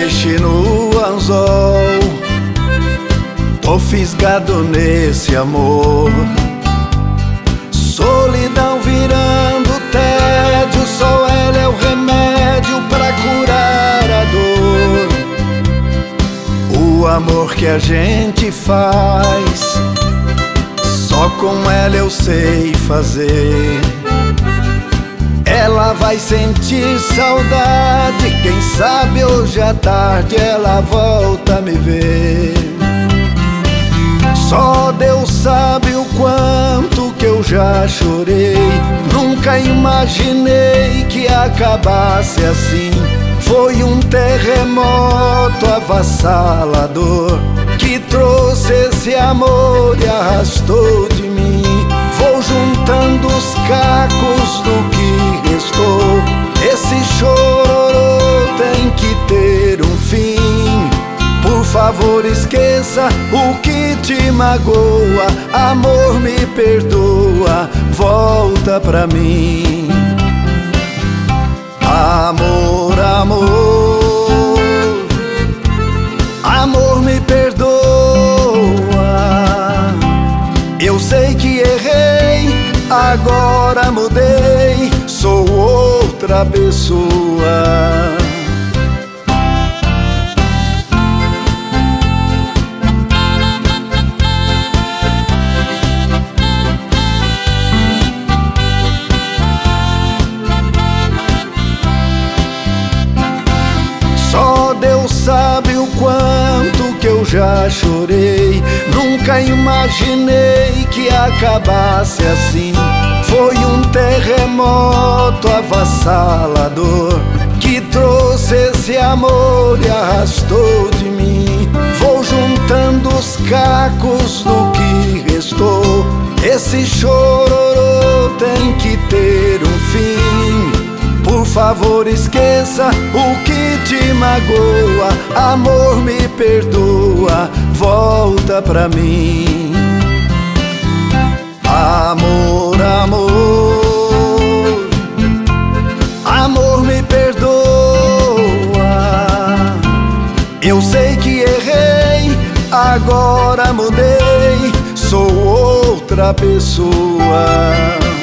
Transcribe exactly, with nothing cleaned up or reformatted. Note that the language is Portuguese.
peixe no anzol. Tô fisgado nesse amor, solidão virando tédio. Só ela é o remédio pra curar a dor. O amor que a gente faz, só com ela eu sei fazer. Ela vai sentir saudade, quem sabe hoje à tarde ela volta a me ver. Só Deus sabe o quanto que eu já chorei. Nunca imaginei que acabasse assim. Foi um terremoto avassalador que trouxe esse amor e arrastou de mim. Vou juntando os cacos do que restou. Esse chororô tem que ter um fim. Por favor, esqueça o que te magoa. Amor, me perdoa, volta pra mim. Amor, amor, amor, me perdoa. Eu sei que errei, agora mudei, sou outra pessoa. Deus sabe o quanto que eu já chorei. Nunca imaginei que acabasse assim. Foi um terremoto avassalador que trouxe esse amor e arrastou de mim. Vou juntando os cacos do que restou. Esse chororô tem que ter um fim. Por favor, esqueça o que te magoa. Amor, me perdoa, volta pra mim. Amor, amor, amor, me perdoa. Eu sei que errei, agora mudei, sou outra pessoa.